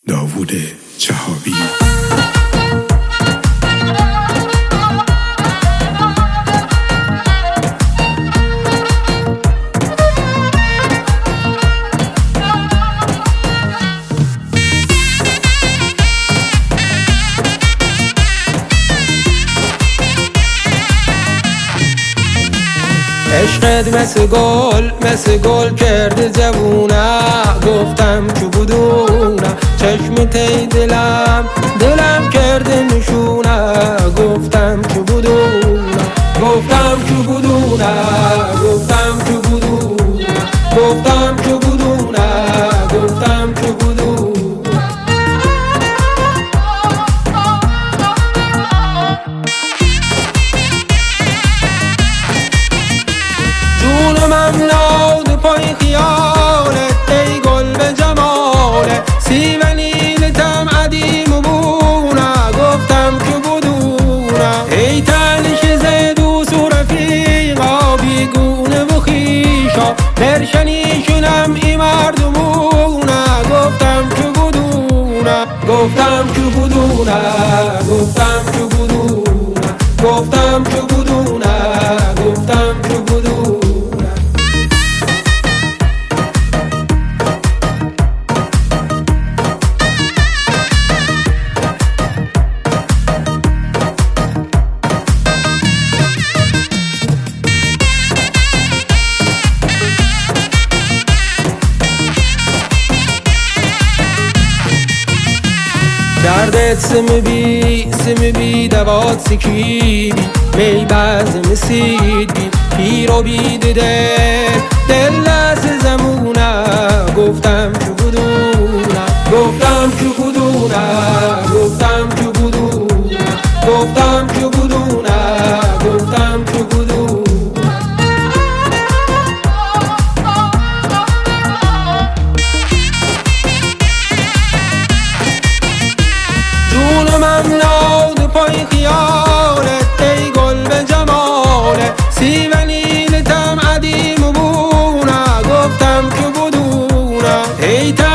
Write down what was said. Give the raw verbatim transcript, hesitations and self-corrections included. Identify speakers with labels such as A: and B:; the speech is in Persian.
A: داوود چهابی.
B: عشقت مثل گل مثل گل کرده جوونه، گفتم که بدونه چشم تی دلم دلم کرده نشونه، گفتم که بدونه گفتم که بدونه گفتم که بدونه گفتم که بدونه گفتم که بدونه. ممنون پای خیالت ای گل به جمالت، سی و نیلتم عدیم و بونه، گفتم که بدونه ای تنش زدوس و رفیقا بیگونه و خیشا، برشنیشونم ای مردمونه، گفتم که بدونه گفتم که بدونه گفتم که بدونه گفتم که بدونه گفتم که بدونه. دردت سم بی سم بی دوات سکی بی می بزم سید بی پیر و بی دل دل لحظه زمونه، گفتم که بدونه گفتم که بدونه گفتم که بدونه گفتم که بدونه گفتم که بدونه. ممنون پای خیالت ای گل به جمالت، سی و نیلتم عدیم و بونه، گفتم که بدونه ای